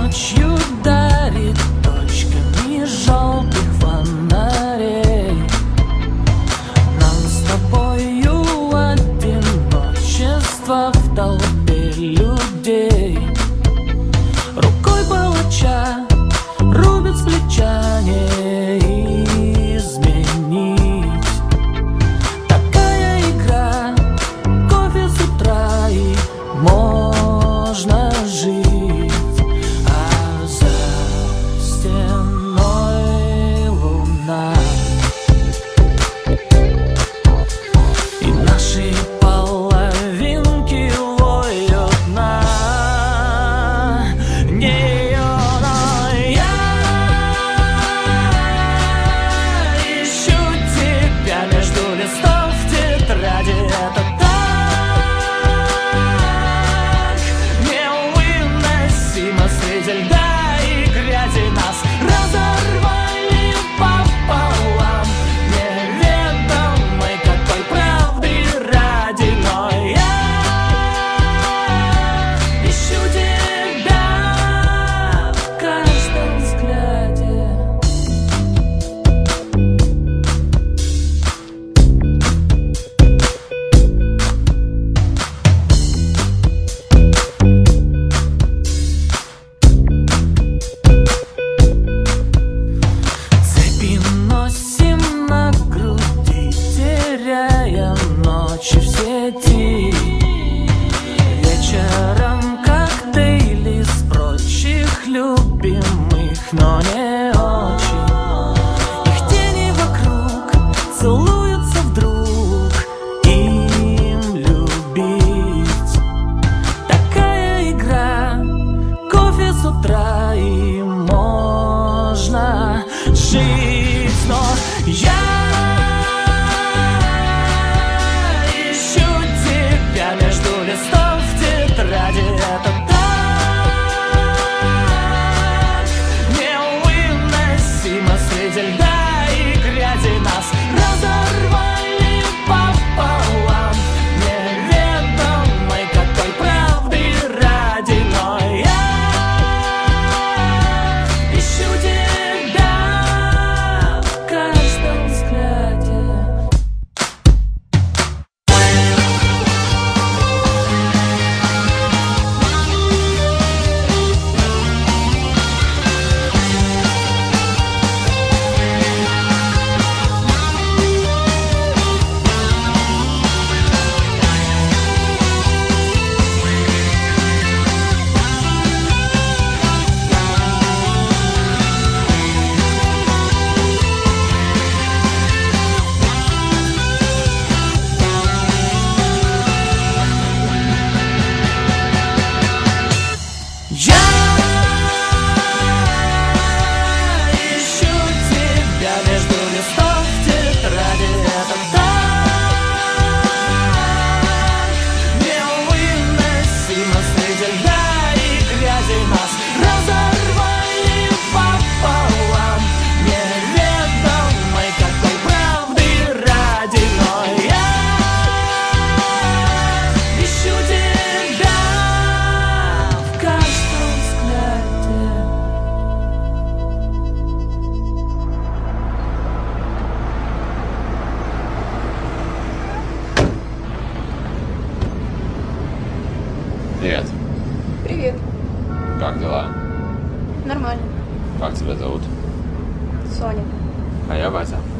ночью дарит точками желтых фонарей. Нам с тобою одиночество в толпе людей. Рукой палача рубят с плеча, не изменить. Такая игра, кофе с утра и можно жить. А за стеной луна, и наши половинки воют на нее. Но я ищу тебя между листов тетради. Это так невыносимо среди льда и грязи. Нас разорвали пополам неведомой какой правды ради. Но я ищу тебя в каждом взгляде. Цепи носим на груди, теряя ночи в сети. Вечером коктейли с прочих любимых, но не очень. Их тени вокруг целуются вдруг, им любить. Такая игра, кофе с утра и можно жить. Но я ищу тебя между листов тетради. Это так невыносимо среди льда и грязи. Нас разорвали пополам неведомой какой правды ради. Но я ищу тебя в каждом взгляде. Я ищу тебя между листов тетради. Это так невыносимо среди льда и грязи. Нас разорвали пополам неведомой какой правды ради. Но я ищу тебя в каждом взгляде. Привет, Привет. как дела? Нормально. Как тебя зовут? Соня. А я Вася.